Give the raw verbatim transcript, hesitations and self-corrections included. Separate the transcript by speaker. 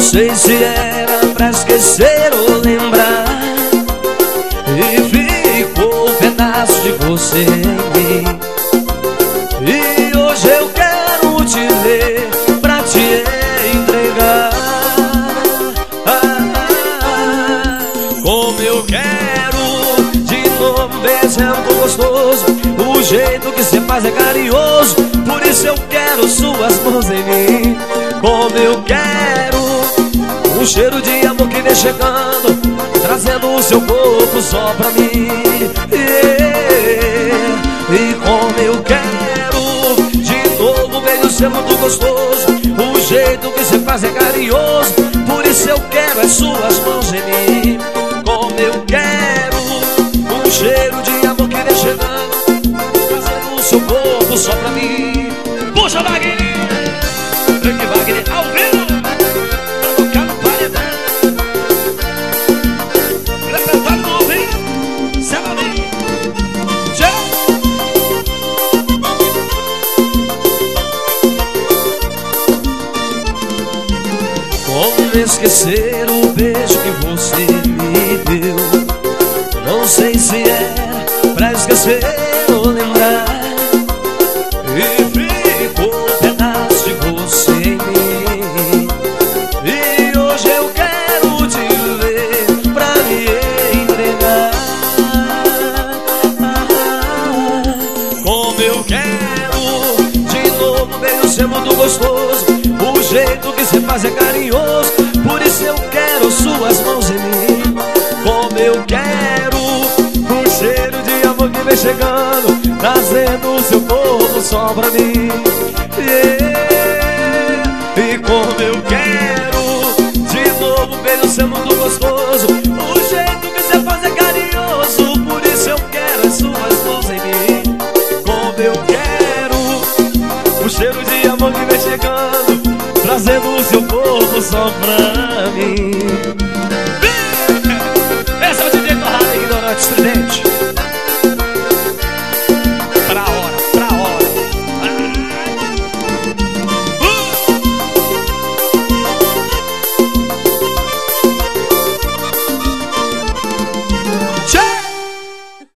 Speaker 1: sei se era pra esquecer ou lembrar, e ficou um pedaço de você em mim. E hoje eu quero te ver pra te entregar. ah, ah, Como eu quero de novo beijando gostoso, o jeito que cê faz é carinhoso, por isso eu quero suas mãos em mim. Como eu quero um cheiro de amor que vem chegando, trazendo o seu corpo só pra mim. yeah. E como eu quero de novo um beijo seu muito gostoso, o jeito que cê faz é carinhoso, por isso eu quero as suas mãos em mim. Como eu quero um cheiro de amor que vem chegando, trazendo o seu corpo só pra mim. Puxa, Wagner! Frank Wagner ao vivo, pra tocar no paredão. Representando no ouvido, Celadinho. Tchau! Como esquecer o beijo que você me deu? Não sei se é pra esquecer ou lembrar, e ficou um pedaço de você em mim. E hoje eu quero te ver pra me entregar. Como eu quero de novo um beijo seu muito gostoso, o jeito que cê faz é carinhoso, por isso eu quero suas mãos em mim. Como eu quero um cheiro de amor que vem chegando, trazendo o seu corpo só pra mim. yeah. E como eu quero de novo um beijo seu muito gostoso, o jeito que cê faz é carinhoso, por isso eu quero as suas mãos em mim. Como eu quero um cheiro de amor que vem chegando, trazendo o seu corpo só pra